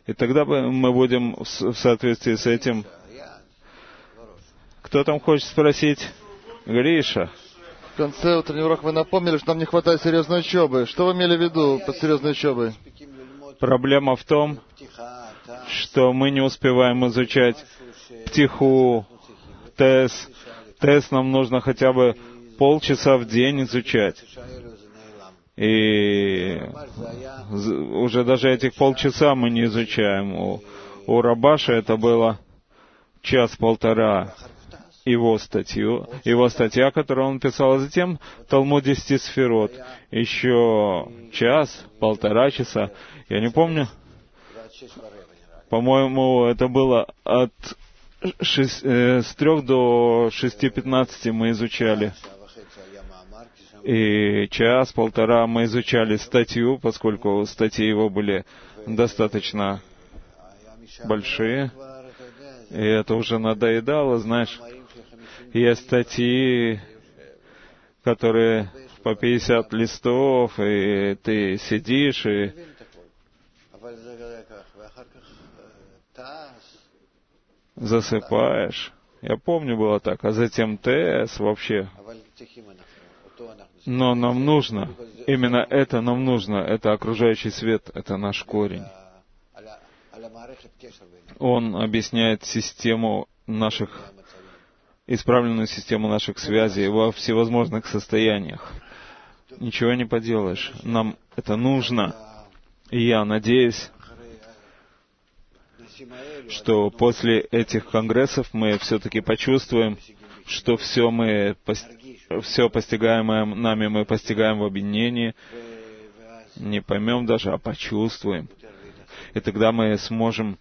И тогда мы будем в соответствии с этим. Кто там хочет спросить? Гриша. В конце утреннего урока вы напомнили, что нам не хватает серьезной учебы. Что вы имели в виду под серьезной учебой? Проблема в том, что мы не успеваем изучать птиху, тес. Тес нам нужно хотя бы полчаса в день изучать. И уже даже этих полчаса мы не изучаем. У Рабаша это было час-полтора его статья, которую он писал, а затем Талмуд 10 сферот. Еще час-полтора часа. Я не помню. По-моему, это было с 3 до 6:15 мы изучали. И час-полтора мы изучали статью, поскольку статьи его были достаточно большие. И это уже надоедало, знаешь. Есть статьи, которые по 50 листов, и ты сидишь и засыпаешь. Я помню, было так. А затем ТС вообще. Но нам нужно, именно это нам нужно, это окружающий свет, это наш корень. Он объясняет исправленную систему наших связей во всевозможных состояниях. Ничего не поделаешь. Нам это нужно. И я надеюсь, что после этих конгрессов мы все-таки почувствуем, что все постигаемое нами мы постигаем в объединении, не поймем даже, а почувствуем. И тогда мы сможем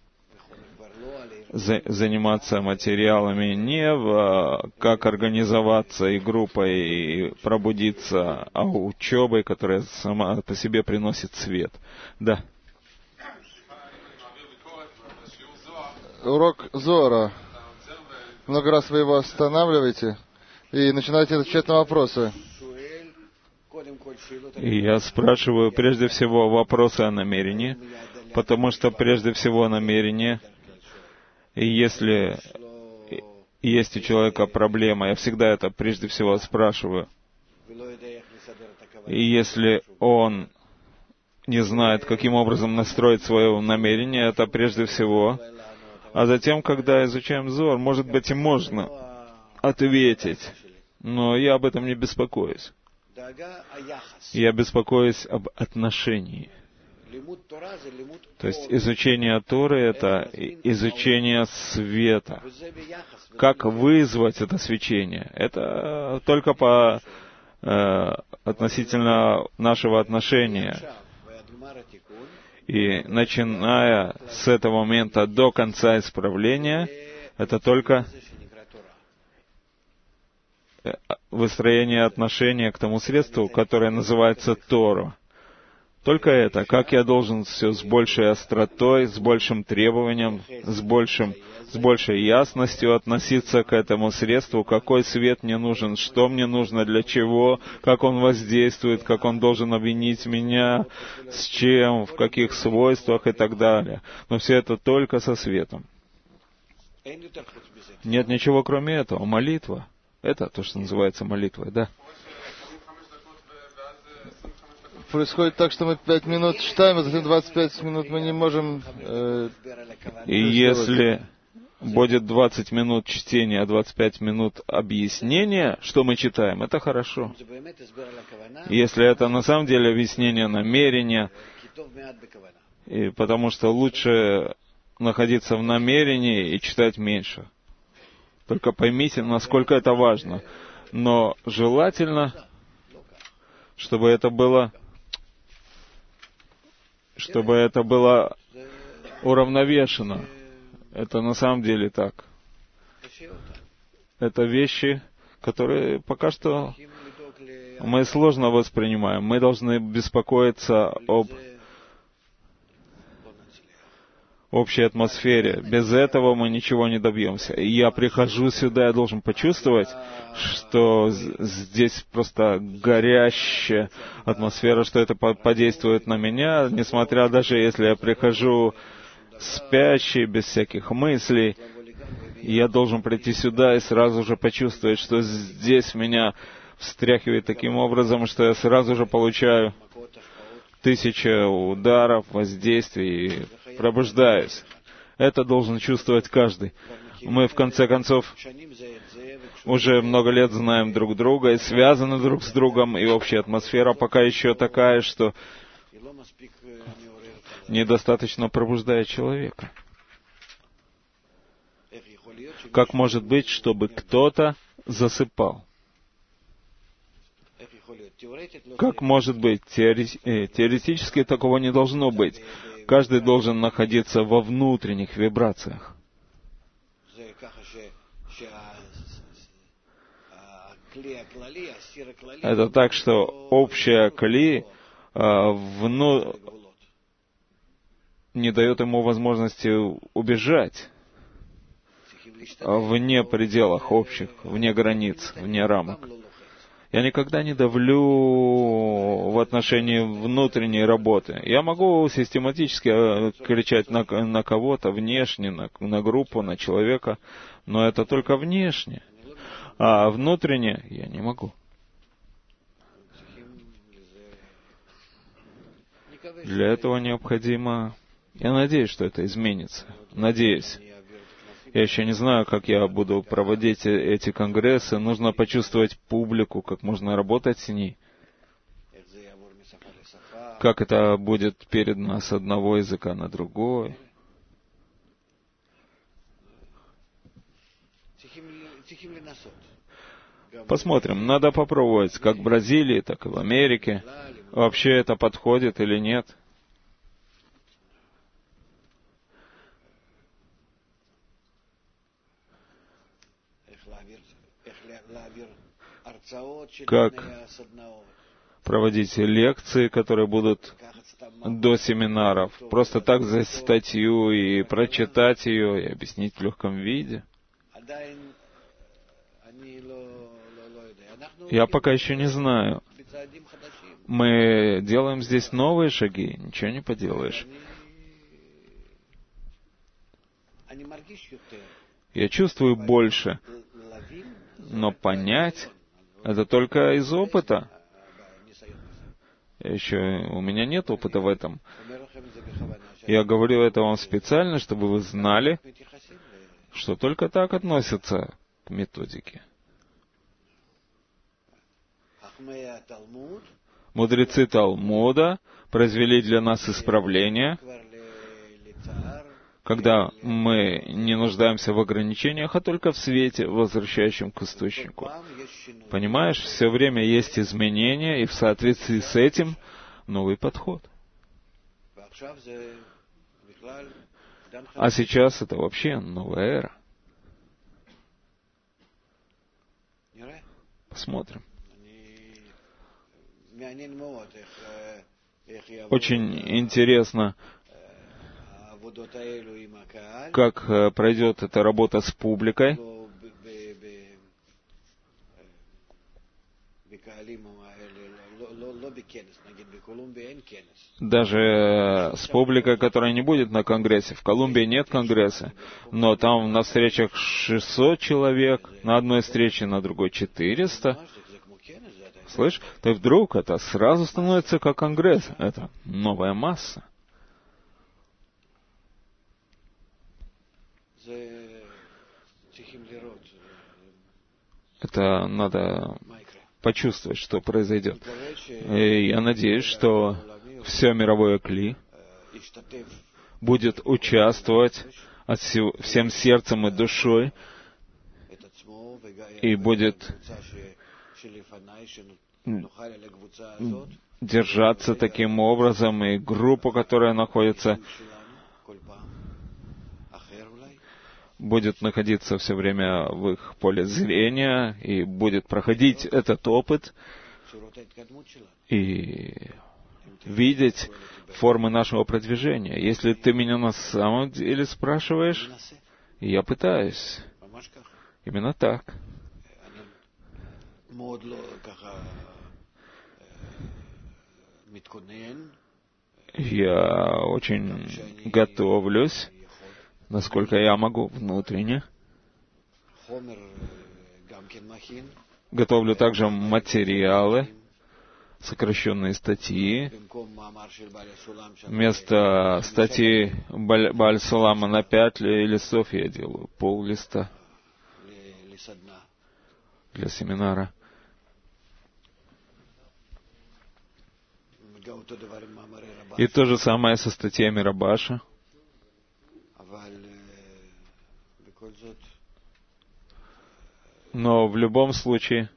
заниматься материалами не как организоваться и группой, и пробудиться, а учебой, которая сама по себе приносит свет. Да. Урок Зоара. Много раз вы его останавливаете и начинаете отвечать на вопросы. И я спрашиваю прежде всего вопросы о намерении, потому что прежде всего намерение, и если есть у человека проблема, я всегда это прежде всего спрашиваю. И если он не знает, каким образом настроить свое намерение, это прежде всего. А затем, когда изучаем Зоар, может быть, и можно ответить, но я об этом не беспокоюсь. Я беспокоюсь об отношении. То есть изучение Торы — это изучение света. Как вызвать это свечение? Это только относительно нашего отношения. И начиная с этого момента до конца исправления, это только выстроение отношения к тому средству, которое называется Тору. Только это, как я должен все с большей остротой, с большим требованием, с большей ясностью относиться к этому средству, какой свет мне нужен, что мне нужно, для чего, как он воздействует, как он должен объединить меня, с чем, в каких свойствах и так далее. Но все это только со светом. Нет ничего кроме этого. Молитва. Это то, что называется молитвой, да. Происходит так, что мы 5 минут читаем, а затем 25 минут мы не можем... И если будет 20 минут чтения, а 25 минут объяснения, что мы читаем, это хорошо. Если это на самом деле объяснение намерения, и потому что лучше находиться в намерении и читать меньше. Только поймите, насколько это важно. Но желательно, чтобы это было уравновешено. Это на самом деле так. Это вещи, которые пока что мы сложно воспринимаем. Мы должны беспокоиться об общей атмосфере. Без этого мы ничего не добьемся. И я прихожу сюда, я должен почувствовать, что здесь просто горящая атмосфера, что это подействует на меня, несмотря даже если я прихожу спящий, без всяких мыслей. Я должен прийти сюда и сразу же почувствовать, что здесь меня встряхивает таким образом, что я сразу же получаю 1000 ударов, воздействий и пробуждаюсь. Это должен чувствовать каждый. Мы, в конце концов, уже много лет знаем друг друга и связаны друг с другом, и общая атмосфера пока еще такая, что недостаточно пробуждает человека. Как может быть, чтобы кто-то засыпал? Как может быть? Теоретически такого не должно быть. Каждый должен находиться во внутренних вибрациях. Это так, что общая кли не дает ему возможности убежать вне пределов общих, вне границ, вне рамок. Я никогда не давлю в отношении внутренней работы. Я могу систематически кричать на кого-то внешне, на группу, на человека, но это только внешне. А внутренне я не могу. Для этого необходимо... Я надеюсь, что это изменится. Надеюсь. Я еще не знаю, как я буду проводить эти конгрессы. Нужно почувствовать публику, как можно работать с ней. Как это будет передано с одного языка на другой. Посмотрим. Надо попробовать, как в Бразилии, так и в Америке. Вообще это подходит или нет. Как проводить лекции, которые будут до семинаров. Просто так взять статью и прочитать ее, и объяснить в легком виде. Я пока еще не знаю. Мы делаем здесь новые шаги, ничего не поделаешь. Я чувствую больше, но понять это только из опыта. У меня нет опыта в этом. Я говорю это вам специально, чтобы вы знали, что только так относятся к методике. Мудрецы Талмуда произвели для нас исправление, когда мы не нуждаемся в ограничениях, а только в свете, возвращающем к источнику. Понимаешь, все время есть изменения, и в соответствии с этим новый подход. А сейчас это вообще новая эра. Посмотрим. Очень интересно, как пройдет эта работа с публикой. Даже с публикой, которая не будет на конгрессе. В Колумбии нет конгресса, но там на встречах 600 человек, на одной встрече, на другой 400. Слышь, то вдруг это сразу становится как конгресс. Это новая масса. Это надо почувствовать, что произойдет. И я надеюсь, что все мировое кли будет участвовать всем сердцем и душой, и будет держаться таким образом, и группа, которая находится, будет находиться все время в их поле зрения и будет проходить этот опыт и видеть формы нашего продвижения. Если ты меня на самом деле спрашиваешь, я пытаюсь. Именно так. Я очень готовлюсь, насколько я могу, внутренне. Готовлю также материалы, сокращенные статьи. Вместо статьи Бааль Сулама на 5 листов я делаю пол-листа для семинара. И то же самое со статьями Рабаша. Но в любом случае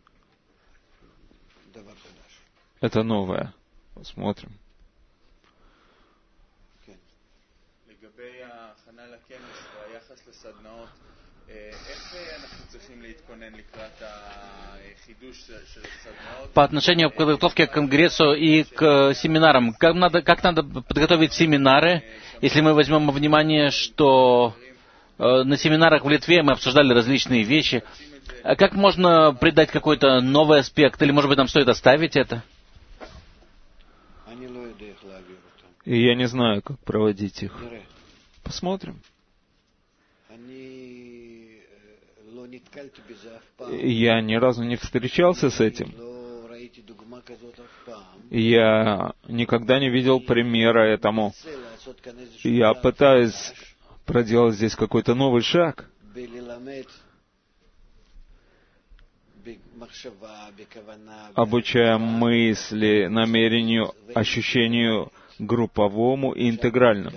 это новое. Посмотрим. По отношению к подготовке к конгрессу и к семинарам, как надо подготовить семинары, если мы возьмем во внимание, что на семинарах в Литве мы обсуждали различные вещи, как можно придать какой-то новый аспект, или, может быть, нам стоит оставить это? И я не знаю, как проводить их. Посмотрим. Я ни разу не встречался с этим. Я никогда не видел примера этому. Я пытаюсь проделать здесь какой-то новый шаг, обучая мысли, намерению, ощущению групповому и интегральному.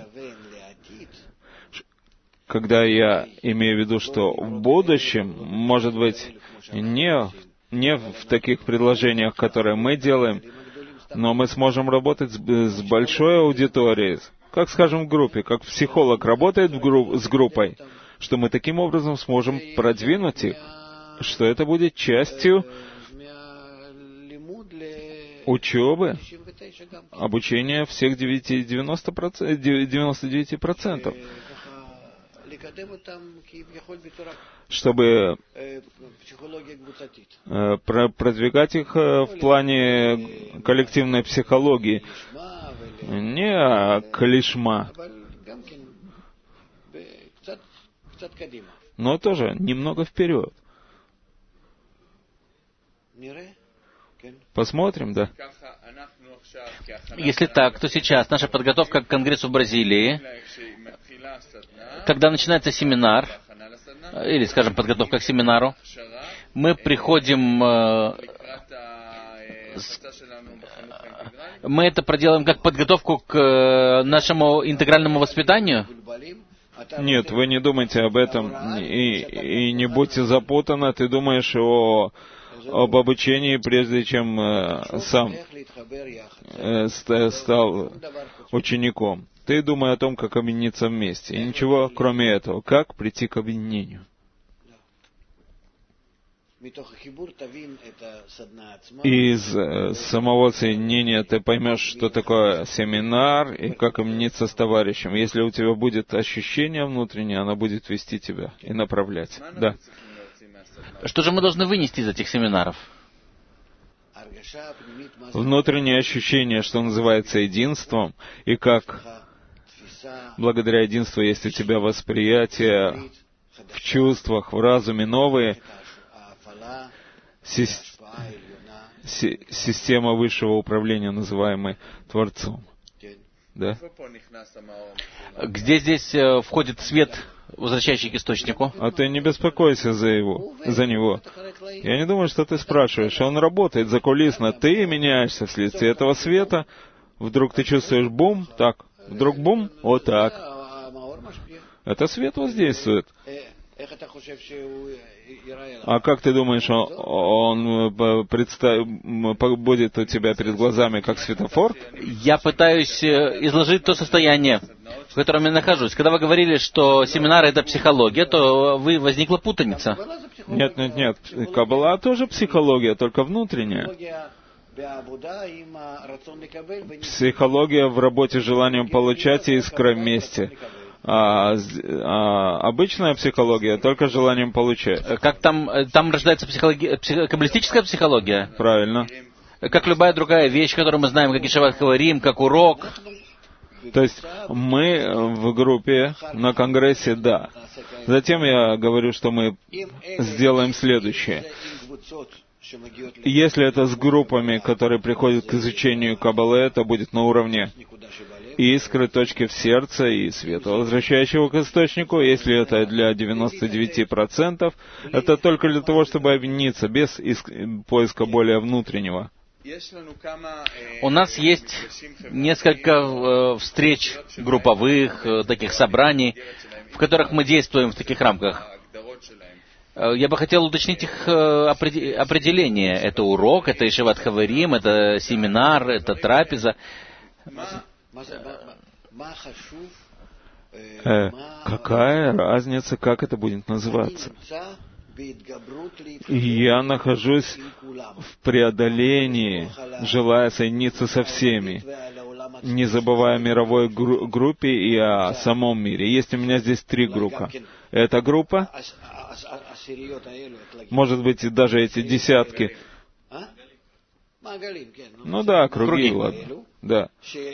Когда я имею в виду, что в будущем, может быть, не в таких предложениях, которые мы делаем, но мы сможем работать с большой аудиторией, как, скажем, в группе, как психолог работает с группой, что мы таким образом сможем продвинуть их, что это будет частью учебы, обучения всех 99%. Чтобы продвигать их в плане коллективной психологии. Не клишма, но тоже немного вперед. Посмотрим, да? Если так, то сейчас наша подготовка к конгрессу в Бразилии, когда начинается семинар, или, скажем, подготовка к семинару, мы приходим, мы это проделаем как подготовку к нашему интегральному воспитанию? Нет, вы не думайте об этом и не будьте запутаны. Ты думаешь об обучении, прежде чем сам стал учеником. Ты думай о том, как объединиться вместе. И ничего, кроме этого. Как прийти к объединению? Из самого соединения ты поймешь, что такое семинар и как объединиться с товарищем. Если у тебя будет ощущение внутреннее, оно будет вести тебя и направлять. Да. Что же мы должны вынести из этих семинаров? Внутреннее ощущение, что называется единством, и как благодаря единству есть у тебя восприятие в чувствах, в разуме новые, система высшего управления, называемая Творцом. Да? Где здесь входит свет, возвращающий к источнику? А ты не беспокойся за него. Я не думаю, что ты спрашиваешь. Он работает закулисно. Ты меняешься вследствие этого света. Вдруг ты чувствуешь бум, так. Вдруг бум, вот так. Это свет воздействует. А как ты думаешь, он будет у тебя перед глазами как светофор? Я пытаюсь изложить то состояние, в котором я нахожусь. Когда вы говорили, что семинар — это психология, то возникла путаница. Нет. Каббала тоже психология, только внутренняя. Психология в работе с желанием получать и искра вместе. А обычная психология только желанием получать. Как там рождается каббалистическая психология? Правильно. Как любая другая вещь, которую мы знаем, как Ишават Хаварим, как урок. То есть мы в группе на Конгрессе, да. Затем я говорю, что мы сделаем следующее. Если это с группами, которые приходят к изучению Каббалы, это будет на уровне искры, точки в сердце и света, возвращающего к источнику. Если это для 99%, это только для того, чтобы объединиться, без поиска более внутреннего. У нас есть несколько встреч групповых, таких собраний, в которых мы действуем в таких рамках. Я бы хотел уточнить их определение. Это урок, это Ешиват Хаварим, это семинар, это трапеза. Какая разница, как это будет называться? Я нахожусь в преодолении, желая соединиться со всеми, не забывая о мировой группе и о самом мире. Есть у меня здесь 3 группы. Эта группа, может быть, и даже эти десятки. Ну да, круги, ладно. Да.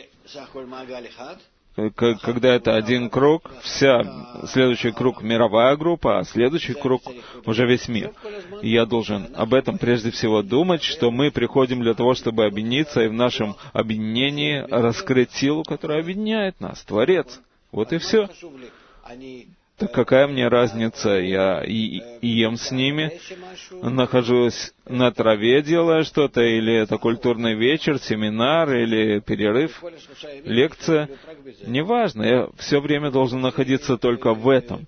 Когда это один круг, следующий круг — мировая группа, а следующий круг — уже весь мир. И я должен об этом прежде всего думать, что мы приходим для того, чтобы объединиться, и в нашем объединении раскрыть силу, которая объединяет нас, Творец. Вот и все. Так какая мне разница, я ем с ними, нахожусь на траве, делая что-то, или это культурный вечер, семинар, или перерыв, лекция. Неважно, я все время должен находиться только в этом.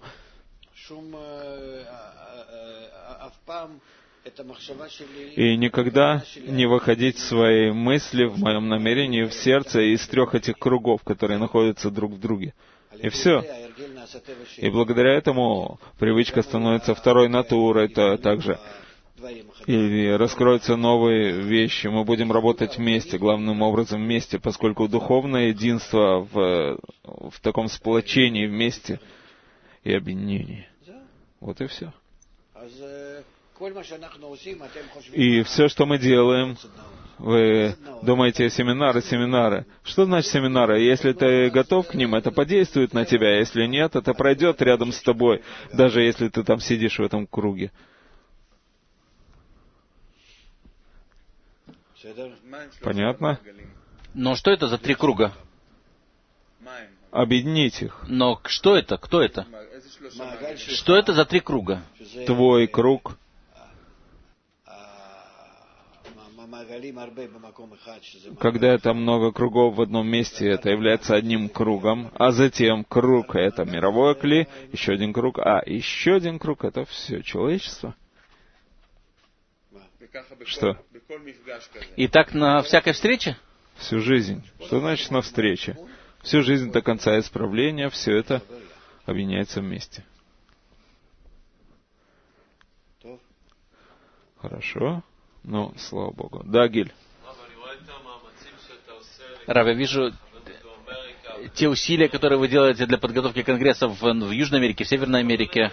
И никогда не выходить в свои мысли, в моем намерении, в сердце из 3 этих кругов, которые находятся друг в друге. И все. И благодаря этому привычка становится 2-й натурой, то также. И раскроются новые вещи. Мы будем работать вместе, главным образом вместе, поскольку духовное единство в таком сплочении вместе и объединении. Вот и все. И все, что мы делаем, вы думаете, семинары. Что значит семинары? Если ты готов к ним, это подействует на тебя. Если нет, это пройдет рядом с тобой, даже если ты там сидишь в этом круге. Понятно? Но что это за 3 круга? Объединить их. Но что это? Кто это? Что это за 3 круга? Твой круг. Когда это много кругов в одном месте, это является одним кругом, а затем круг — это мировой кли, еще один круг, еще один круг — это все человечество. Что? И так на всякой встрече? Всю жизнь. Что значит на встрече? Всю жизнь до конца исправления, все это объединяется вместе. Хорошо. Ну, слава Богу. Да, Гиль? Рав, я вижу те усилия, которые вы делаете для подготовки конгрессов в Южной Америке, в Северной Америке.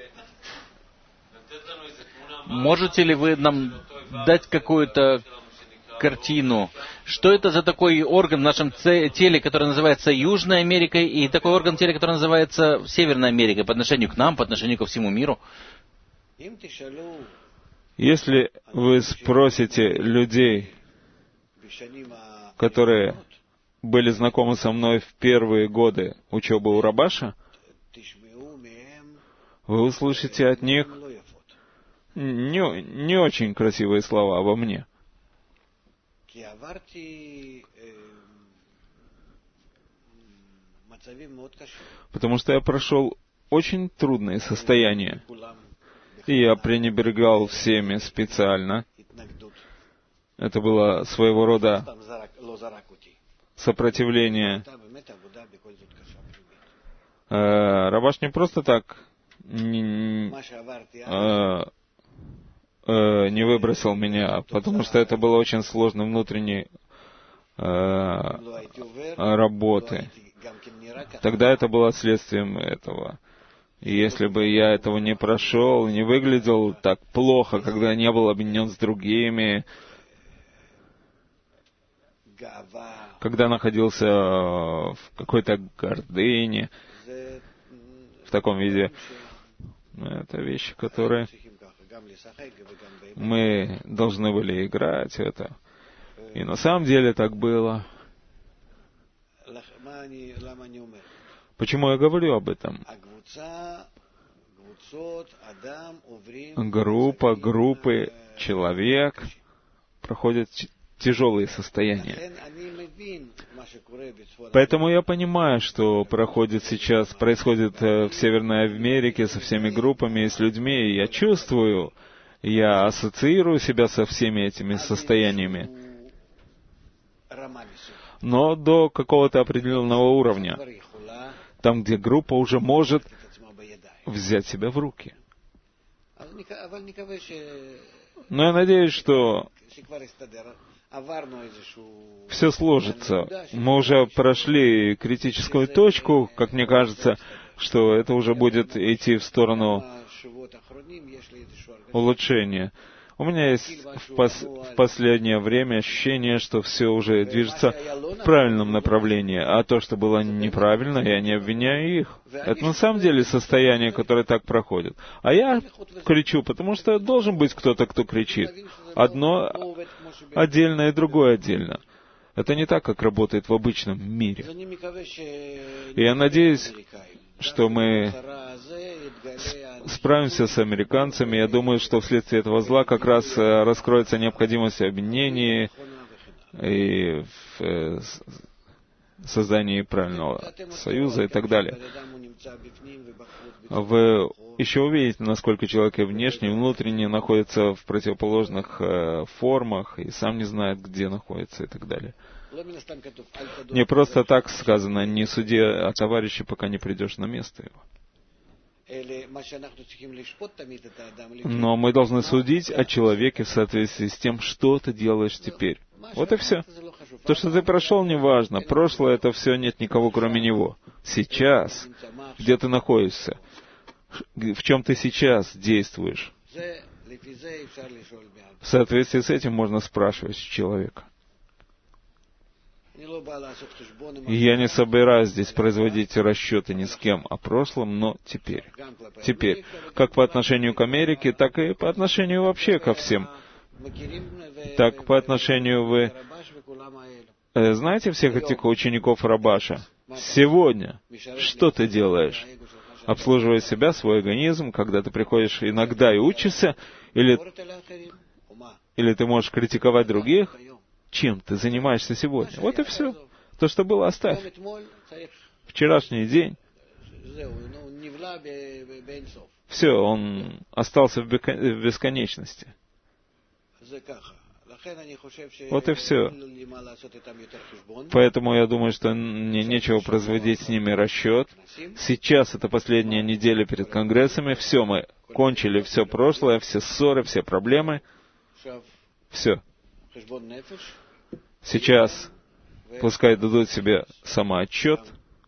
Можете ли вы нам дать какую-то картину? Что это за такой орган в нашем теле, который называется Южной Америкой, и такой орган в теле, который называется Северной Америкой, по отношению к нам, по отношению ко всему миру? Если вы спросите людей, которые были знакомы со мной в первые годы учебы у Рабаша, вы услышите от них не очень красивые слова обо мне. Потому что я прошел очень трудные состояния. И я пренебрегал всеми специально. Это было своего рода сопротивление. Рабаш не просто так не выбросил меня, потому что это было очень сложной внутренней работы. Тогда это было следствием этого. И если бы я этого не прошел, не выглядел так плохо, когда не был объединен с другими, когда находился в какой-то гордыне, в таком виде. Это вещи, которые мы должны были играть в это. И на самом деле так было. Почему я говорю об этом? Группы, человек проходят тяжелые состояния. Поэтому я понимаю, что происходит в Северной Америке со всеми группами и с людьми, и я чувствую, я ассоциирую себя со всеми этими состояниями. Но до какого-то определенного уровня, там, где группа уже может взять себя в руки. Но я надеюсь, что все сложится. Мы уже прошли критическую точку, как мне кажется, что это уже будет идти в сторону улучшения. У меня есть в последнее время ощущение, что все уже движется в правильном направлении, а то, что было неправильно, я не обвиняю их. Это на самом деле состояние, которое так проходит. А я кричу, потому что должен быть кто-то, кто кричит. Одно отдельно и другое отдельно. Это не так, как работает в обычном мире. И я надеюсь, что мы справимся с американцами. Я думаю, что вследствие этого зла как раз раскроется необходимость в объединении и в создании правильного союза и так далее. Вы еще увидите, насколько человек и внешне, и внутренне находится в противоположных формах, и сам не знает, где находится и так далее. Не просто так сказано, не суди о товарище, пока не придешь на место его. Но мы должны судить о человеке в соответствии с тем, что ты делаешь теперь. Вот и все. То, что ты прошел, не важно. Прошлое — это все, нет никого, кроме него. Сейчас, где ты находишься, в чем ты сейчас действуешь, в соответствии с этим можно спрашивать человека. Я не собираюсь здесь производить расчеты ни с кем о прошлом, но теперь, как по отношению к Америке, так и по отношению вообще ко всем. Так по отношению вы знаете всех этих учеников Рабаша? Сегодня что ты делаешь? Обслуживая себя, свой организм, когда ты приходишь иногда и учишься, или ты можешь критиковать других? Чем ты занимаешься сегодня? Вот и все. То, что было, оставь. Вчерашний день. Все, он остался в бесконечности. Вот и все. Поэтому я думаю, что мне нечего производить с ними расчет. Сейчас это последняя неделя перед конгрессами. Все, мы кончили все прошлое, все ссоры, все проблемы. Все. Сейчас пускай дадут себе самоотчет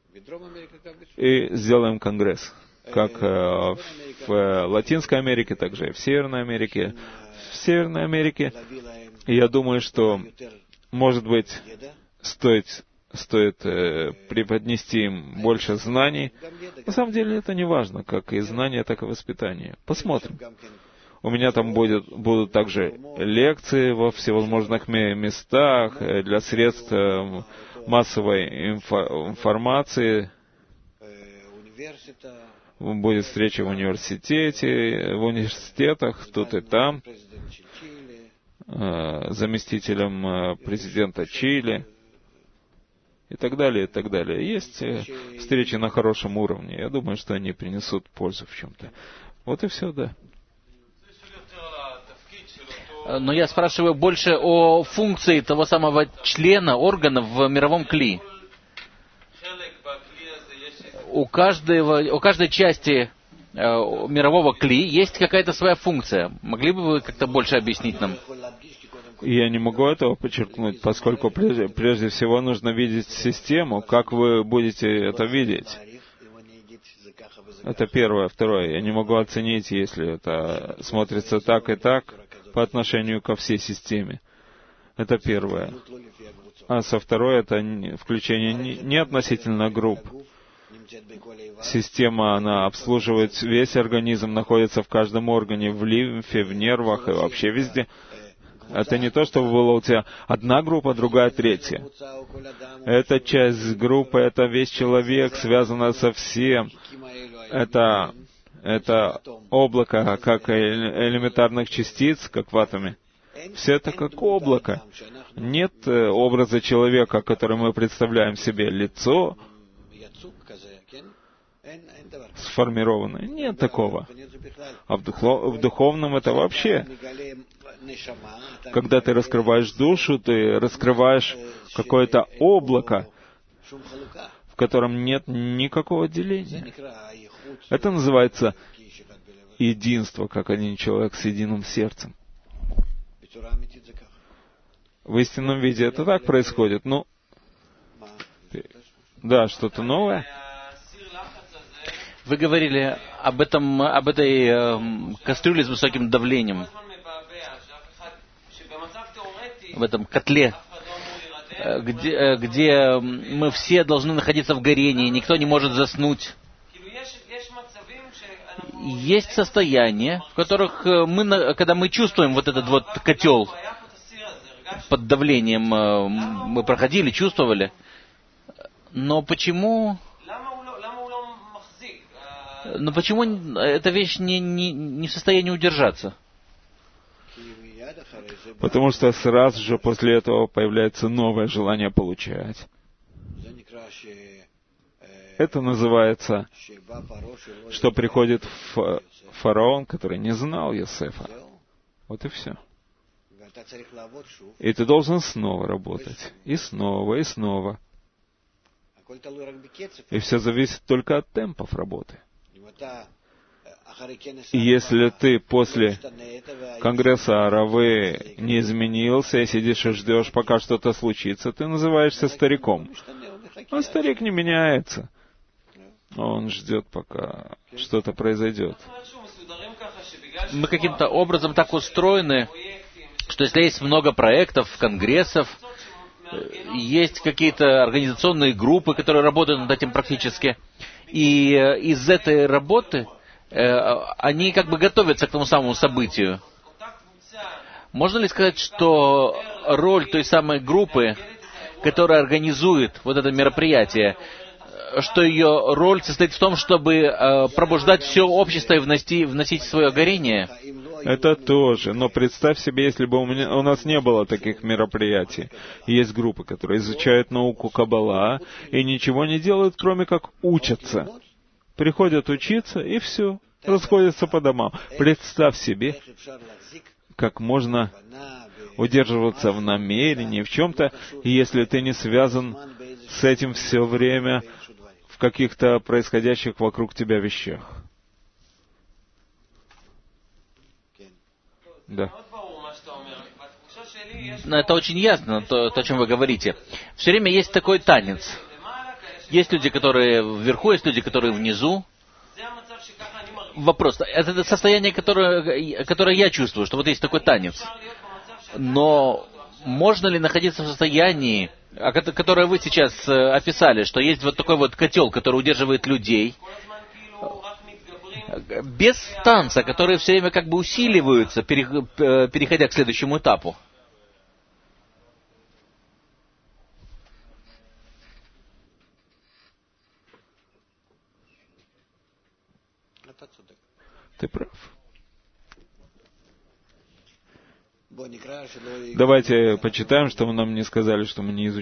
и сделаем конгресс. Как в Латинской Америке, так же и в Северной Америке. В Северной Америке, я думаю, что, может быть, стоит преподнести им больше знаний. На самом деле это не важно, как и знания, так и воспитание. Посмотрим. У меня там будут также лекции во всевозможных местах для средств массовой информации. Будет встреча в университетах, тут и там, заместителем президента Чили и так далее, и так далее. Есть встречи на хорошем уровне. Я думаю, что они принесут пользу в чем-то. Вот и все, да. Но я спрашиваю больше о функции того самого члена, органа в мировом кли. У каждой части мирового кли есть какая-то своя функция. Могли бы вы как-то больше объяснить нам? Я не могу этого подчеркнуть, поскольку прежде всего нужно видеть систему. Как вы будете это видеть? Это первое. Второе. Я не могу оценить, если это смотрится так и так по отношению ко всей системе. Это первое. А со второй это включение не относительно групп. Система, она обслуживает весь организм, находится в каждом органе, в лимфе, в нервах и вообще везде. Это не то, чтобы была у тебя одна группа, другая, третья. Это часть группы, это весь человек, связано со всем. Это облако, как элементарных частиц, как в атоме. Все это как облако. Нет образа человека, который мы представляем себе, лицо сформированное. Нет такого. А в духовном это вообще. Когда ты раскрываешь душу, ты раскрываешь какое-то облако, в котором нет никакого деления. Это называется единство, как один человек с единым сердцем. В истинном виде это так происходит. Ну, да, что-то новое. Вы говорили об этой кастрюле с высоким давлением, в этом котле, где мы все должны находиться в горении, никто не может заснуть. Есть состояния, в которых когда мы чувствуем вот этот вот котел под давлением, мы проходили, чувствовали. Но почему эта вещь не в состоянии удержаться? Потому что сразу же после этого появляется новое желание получать. Это называется, что приходит фараон, который не знал Йосефа. Вот и все. И ты должен снова работать. И снова, и снова. И все зависит только от темпов работы. И если ты после конгресса Аравы не изменился и сидишь и ждешь, пока что-то случится, ты называешься стариком. А старик не меняется. Он ждет, пока что-то произойдет. Мы каким-то образом так устроены, что если есть много проектов, конгрессов, есть какие-то организационные группы, которые работают над этим практически, и из этой работы они как бы готовятся к тому самому событию. Можно ли сказать, что роль той самой группы, которая организует вот это мероприятие, что ее роль состоит в том, чтобы пробуждать все общество и вносить свое горение? Это тоже. Но представь себе, если бы у нас не было таких мероприятий. Есть группы, которые изучают науку Каббала и ничего не делают, кроме как учатся. Приходят учиться, и все. Расходятся по домам. Представь себе, как можно удерживаться в намерении, в чем-то, если ты не связан с этим все время в каких-то происходящих вокруг тебя вещах. Да. Это очень ясно, то, о чем вы говорите. Все время есть такой танец. Есть люди, которые вверху, есть люди, которые внизу. Вопрос. Это состояние, которое я чувствую, что вот есть такой танец. Но можно ли находиться в состоянии, которое вы сейчас описали, что есть вот такой вот котел, который удерживает людей, без танца, которые все время как бы усиливаются, переходя к следующему этапу? Ты прав. Давайте почитаем, что вы нам не сказали, что мы не изучили.